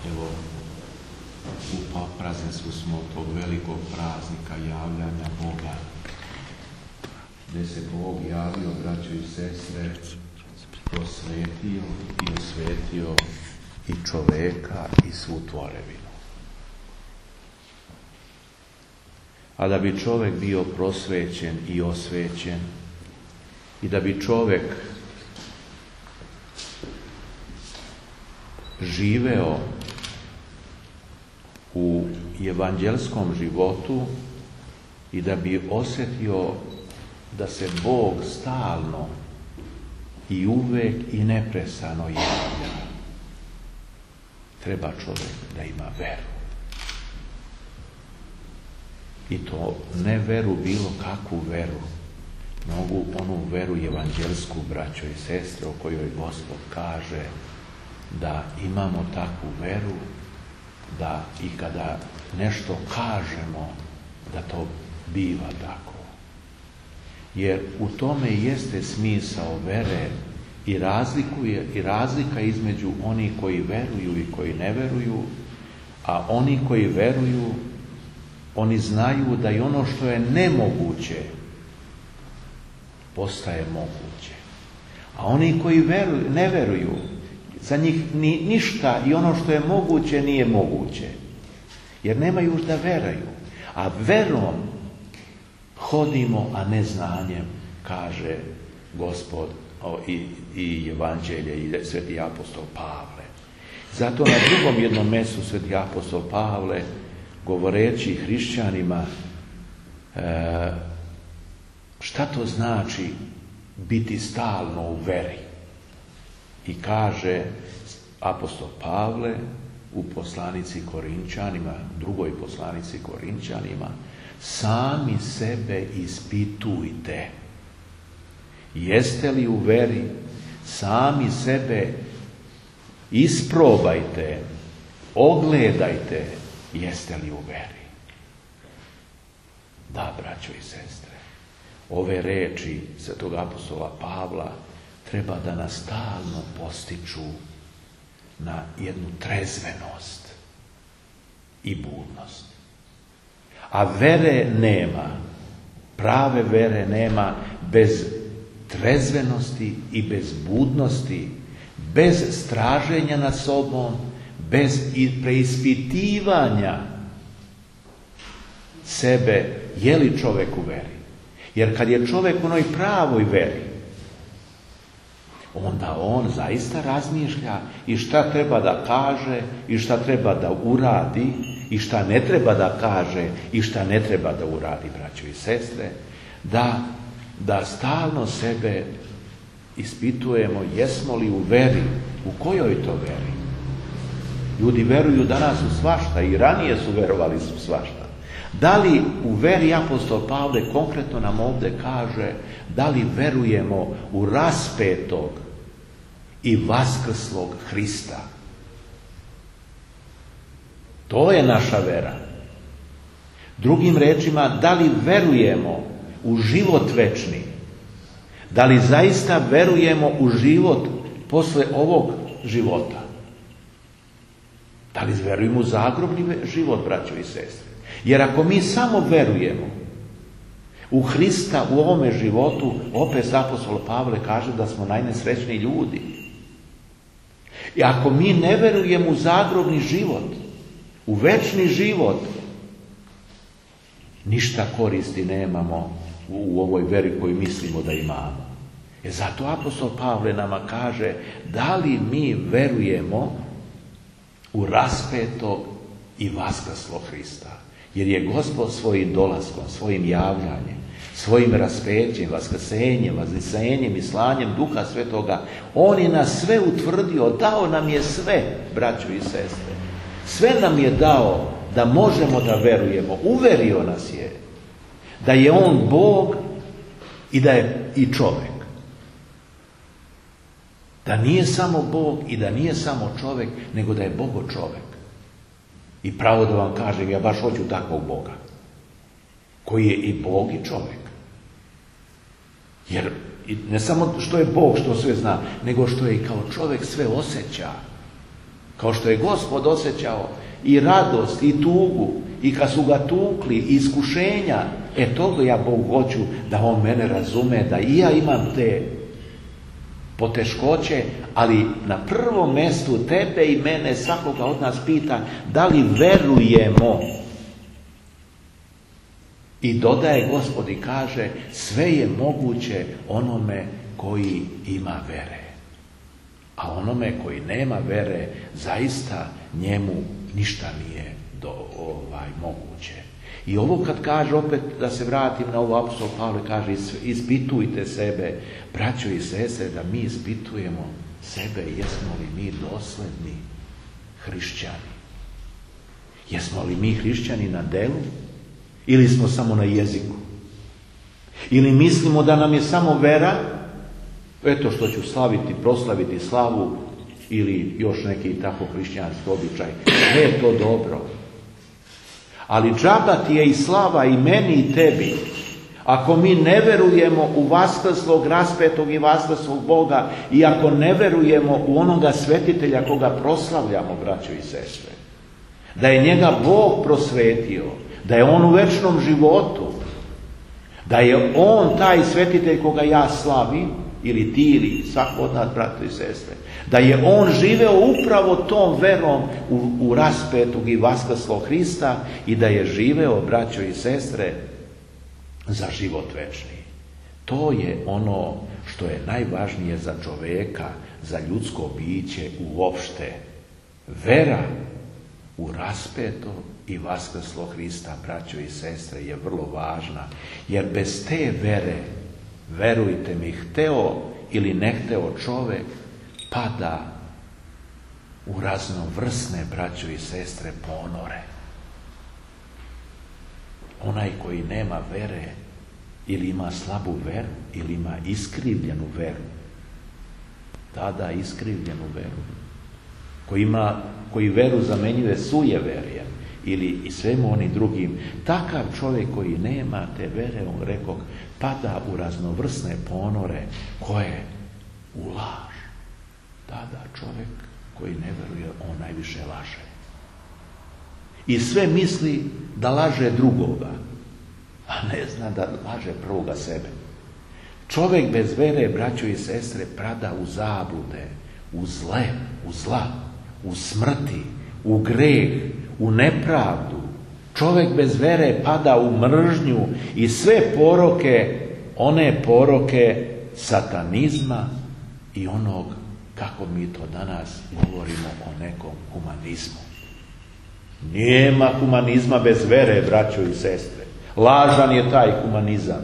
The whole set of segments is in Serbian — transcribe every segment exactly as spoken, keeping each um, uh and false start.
Evo, u prazniku smo tog velikog praznika javljanja Boga, gdje se Bog javio, braćo i sestre, prosvetio i osvetio i čoveka i svu tvorevinu. A da bi čovek bio prosvećen i osvećen i da bi čovek živeo u evanđelskom životu i da bi osjetio da se Bog stalno i uvek i neprestano javlja, treba čovjek da ima veru. I to ne veru, bilo kakvu veru, mogu onu veru evanđelsku, braćo i sestre, o kojoj Gospod kaže da imamo takvu veru, da i kada nešto kažemo, da to biva tako. Jer u tome jeste smisao vere i razlikuje i razlika između onih koji veruju i koji ne veruju, a oni koji veruju, oni znaju da i ono što je nemoguće postaje moguće. A oni koji veruju, ne veruju, za njih ni, ništa i ono što je moguće nije moguće. Jer nemaju da veraju. A verom hodimo, a ne znanjem, kaže Gospod o, i, i Evanđelje i sveti apostol Pavle. Zato na drugom jednom mjestu sveti apostol Pavle, govoreći hrišćanima e, šta to znači biti stalno u veri. I kaže apostol Pavle u poslanici Korinčanima, drugoj poslanici Korinčanima, sami sebe ispitujte. Jeste li u veri? Sami sebe isprobajte, ogledajte, jeste li u veri. Da, braćo i sestre, ove reči svetog apostola Pavla treba da nas stalno postiču na jednu trezvenost i budnost. A vere nema, prave vere nema bez trezvenosti i bez budnosti, bez straženja nad sobom, bez preispitivanja sebe, je li čovjek u veri. Jer kad je čovjek u onoj pravoj veri, onda on zaista razmišlja i šta treba da kaže i šta treba da uradi i šta ne treba da kaže i šta ne treba da uradi, braćo i sestre, da, da stalno sebe ispitujemo jesmo li u veri, u kojoj to veri. Ljudi veruju danas u svašta i ranije su verovali u svašta. Da li u veri apostol Pavle konkretno nam ovdje kaže da li verujemo u raspetog i vaskrslog Hrista? To je naša vera. Drugim rečima, da li verujemo u život večni? Da li zaista verujemo u život posle ovog života? Da li verujemo u zagrobni život, braćo i sestre? Jer ako mi samo verujemo u Hrista u ovome životu, opet apostol Pavle kaže da smo najnesrećniji ljudi. I ako mi ne verujemo u zagrobni život, u večni život, ništa koristi nemamo u ovoj veri koju mislimo da imamo. E zato apostol Pavle nama kaže da li mi verujemo u raspetog i vaskrslog Hrista. Jer je Gospod svojim dolaskom, svojim javljanjem, svojim raspećem, vaskrsenjem, vaznesenjem i slanjem Duha Svetoga, on je nas sve utvrdio, dao nam je sve, braćo i sestre. Sve nam je dao da možemo da verujemo. Uverio nas je da je on Bog i da je i čovjek. Da nije samo Bog i da nije samo čovjek, nego da je Bogo čovjek. I pravo da vam kažem, ja baš hoću takvog Boga, koji je i Bog i čovjek. Jer ne samo što je Bog, što sve zna, nego što je i kao čovjek sve osjeća. Kao što je Gospod osjećao i radost, i tugu, i kad su ga tukli, i iskušenja, e toga ja Bog hoću da on mene razume, da i ja imam te poteškoće, ali na prvom mjestu tebe i mene, svakoga od nas pita da li verujemo. I dodaje Gospod i kaže, sve je moguće onome koji ima vere. A onome koji nema vere, zaista njemu ništa nije do, ovaj, moguće. I ovo kad kaže, opet da se vratim na ovo, apostol Pavle kaže, ispitujte sebe, braćo i sestre, da mi ispitujemo sebe, jesmo li mi dosledni hrišćani. Jesmo li mi hrišćani na delu ili smo samo na jeziku? Ili mislimo da nam je samo vera, eto što ću slaviti, proslaviti slavu, ili još neki tako hrišćanski običaj. Sve je to dobro. Ali džaba ti je i slava i meni i tebi, ako mi ne verujemo u vaskrslog, raspetog i vaskrslog Boga, i ako ne verujemo u onoga svetitelja koga proslavljamo, braćo i sestre, da je njega Bog prosvetio, da je on u večnom životu, da je on taj svetitelj koga ja slavim, ili ti, ili svako od nas, braćo i sestre, da je on živeo upravo tom verom u, u raspetog i vaskrslog Hrista i da je živeo, braćo i sestre, za život večni. To je ono što je najvažnije za čovjeka, za ljudsko biće uopšte. Vera u raspeto i vaskrslo Hrista, braćo i sestre, je vrlo važna, jer bez te vere, verujte mi, hteo ili ne hteo čovjek, pada u raznovrsne, braćo i sestre, ponore. Onaj koji nema vere, ili ima slabu veru, ili ima iskrivljenu veru, tada iskrivljenu veru, koji, ima, koji veru zamenjuje sujeverjem, ili i svemu onim drugim, takav čovjek koji nema te vere, on rekao, pada u raznovrsne ponore, koje u laž. Tada čovjek koji ne veruje, on najviše laže. I sve misli da laže drugoga, a ne zna da laže prvoga sebe. Čovjek bez vere, braćo i sestre, pada u zablude, u zle, u zla, u smrti, u greh, u nepravdu. Čovjek bez vere pada u mržnju i sve poroke, one poroke satanizma i onog, kako mi to danas govorimo, o nekom humanizmu. Nema humanizma bez vere, braćo i sestre. Lažan je taj humanizam.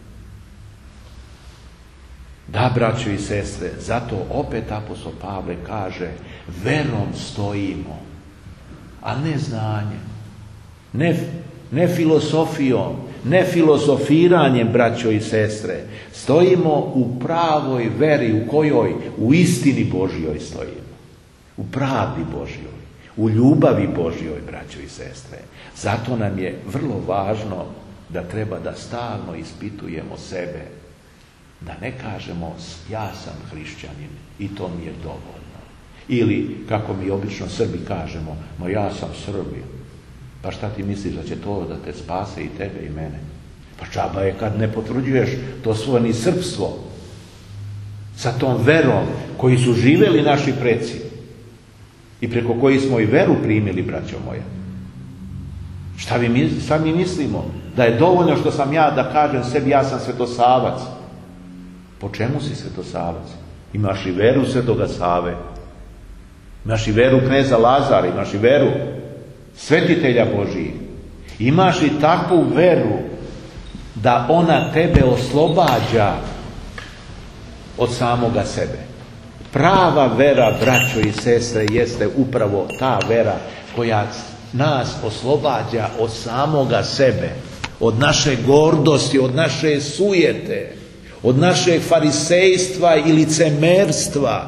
Da, braćo i sestre, zato opet apostol Pavle kaže, verom stojimo, a ne znanjem, ne, ne filosofijom, ne filozofiranjem, braćo i sestre. Stojimo u pravoj veri, u kojoj u istini Božjoj stojimo, u pravdi Božjoj, u ljubavi Božjoj, braćo i sestre. Zato nam je vrlo važno da treba da stalno ispitujemo sebe, da ne kažemo ja sam hrišćanin i to mi je dovoljno. Ili, kako mi obično Srbi kažemo, no ja sam Srbin. Pa šta ti misliš da će to da te spase i tebe i mene? Pa džaba je kad ne potvrđuješ to svoje ni srpstvo sa tom verom koji su živjeli naši preci i preko koji smo i veru primili, braćo moja. Šta, vi, šta mi mislimo? Da je dovoljno što sam ja da kažem sebi ja sam Svetosavac. Po čemu si Svetosavac? Imaš i veru Svetoga Save, imaš i veru kneza Lazara, imaš i veru svetitelja Božijih. Imaš i takvu veru da ona tebe oslobađa od samoga sebe. Prava vera, braćo i sestre, jeste upravo ta vera koja nas oslobađa od samoga sebe, od naše gordosti, od naše sujete, od našeg farisejstva i licemerstva.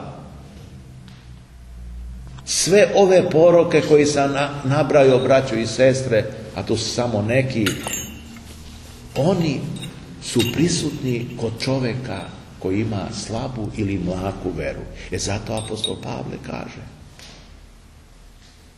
Sve ove poroke koje sam nabrajao, braćo i sestre, a to su samo neki, oni su prisutni kod čovjeka koji ima slabu ili mlaku veru. E zato apostol Pavle kaže,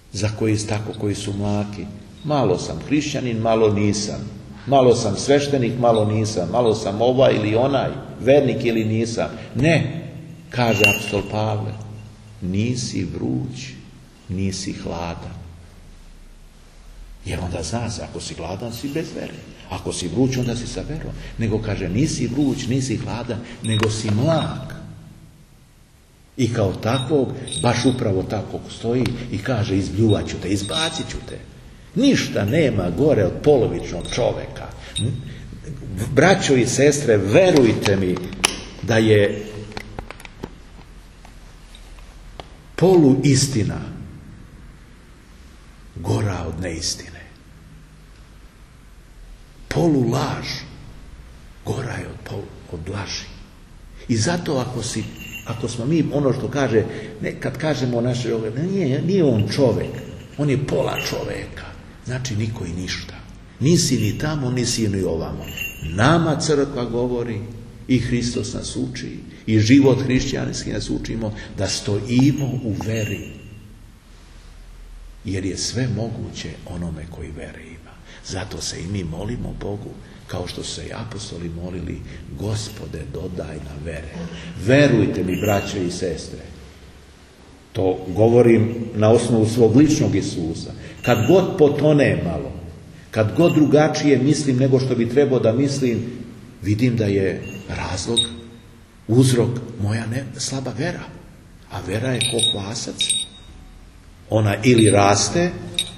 za koji tako, koji su mlaki. Malo sam hrišćanin, malo nisam. Malo sam sveštenik, malo nisam. Malo sam ovaj ili onaj, vernik ili nisam. Ne, kaže apostol Pavle, nisi vruć, nisi hladan. Jer onda zna se, ako si gladan, si bez vere. Ako si vruć, onda si sa verom. Nego kaže, nisi vruć, nisi hladan, nego si mlak. I kao takvog, baš upravo tako stoji i kaže, izbljuvat ću te, izbacit ću te. Ništa nema gore od polovičnog čoveka. Braćo i sestre, verujte mi da je poluistina gora od neistine. Polulaž gora je od, polu, od laži. I zato ako si, ako smo mi, ono što kaže, ne, kad kažemo naše ove, nije, nije on čovek, on je pola čoveka. Znači niko i ništa. Nisi ni tamo, nisi ni ovamo. Nama crkva govori i Hristos nas uči i život hrišćanski nas učimo da stojimo u veri. Jer je sve moguće onome koji vere ima. Zato se i mi molimo Bogu, kao što su se i apostoli molili, Gospode, dodaj nam vere. Verujte mi, braće i sestre, to govorim na osnovu svog ličnog Isusa. Kad god potone malo, kad god drugačije mislim nego što bi trebao da mislim, vidim da je razlog, uzrok moja ne, slaba vera. A vera je ko kvasac. Ona ili raste,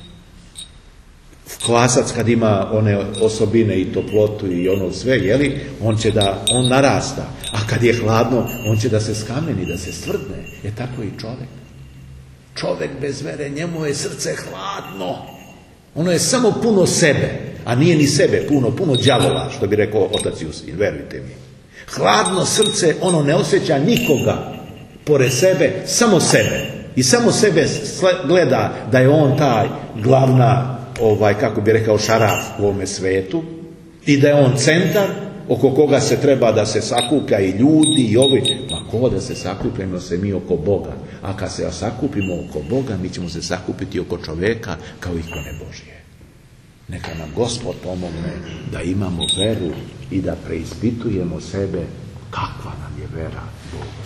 kvasac kad ima one osobine i toplotu i ono sve, jeli, on će da, on narasta. A kad je hladno, on će da se skameni, da se stvrdne. Je tako i čovjek. Čovjek bez vere, njemu je srce hladno. Ono je samo puno sebe, a nije ni sebe puno, puno đavola, što bi rekao otac Jusin, verujte mi. Hladno srce, ono ne osjeća nikoga pored sebe, samo sebe. I samo sebe gleda da je on taj glavna, ovaj, kako bi rekao, šaraf u ovome svetu i da je on centar oko koga se treba da se sakuplja i ljudi i ovi. Ma ko da se sakupljamo se mi oko Boga. A kad se sakupimo oko Boga, mi ćemo se sakupiti oko čoveka kao ikone Božje. Neka nam Gospod pomogne da imamo veru i da preispitujemo sebe kakva nam je vera Boga.